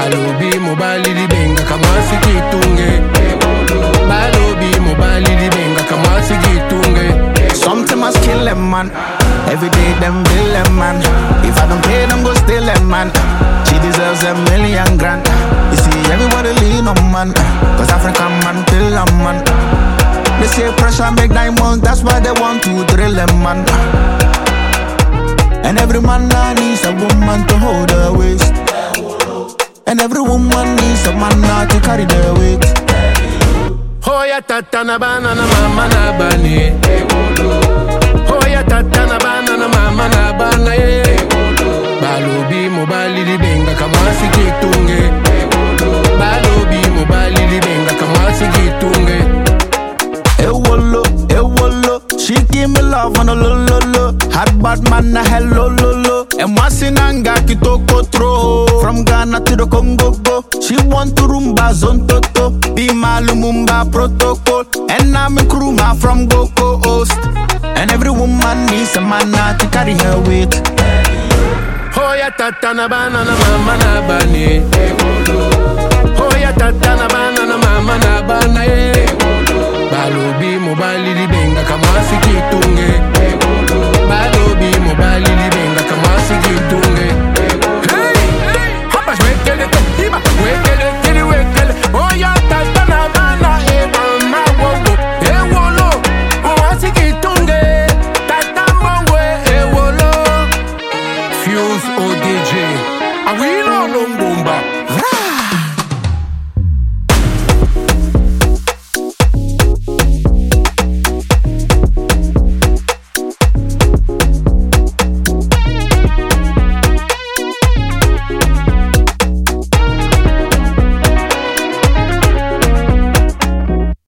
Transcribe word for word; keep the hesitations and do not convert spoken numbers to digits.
Balobi mobali di benga kamasi kitunge. Balobi mobali di benga kamasi kitunge. Something must kill them, man. Every day them bill them, man. If I don't pay them, go steal them, man. She deserves a million grand. You see, everybody lean on, man. Cause African man kill them, man. They say pressure make diamonds, that's why they want to drill them, man. And every man now needs a woman to hold her waist. And every woman needs a man now to carry their weight. Hoya tata na bana na mama na bani. Hoya tata na bana na mama na bana. Balobi mobali di benga kamasi kitunge. Balobi mobali di benga kamasi kitunge. Ewolo, ewolo, she give me love on a lo lo lo. Hot bad man na hello lo lo. And wasinanga kitoko tro. From Ghana to the Congo go. She want to rumba zontoto. Be my Lumumba protocol. And I'm in Kruma from Goko Coast. And every woman needs a man now to carry her weight. Hoya tata na bana na mama na bani. Hoya tata na bana na mama na bana. Balobi mobali di benga kamasi kitunge. Balobi mobali di benga kamasi kitunge. Hey, hapas wekele tiba, wekele tiri wekele. Oya tata na bana e mama wowo. E wolo, kamasi kitunge. Tata mongwe e wolo. Fuse O D J, Awilo Longo.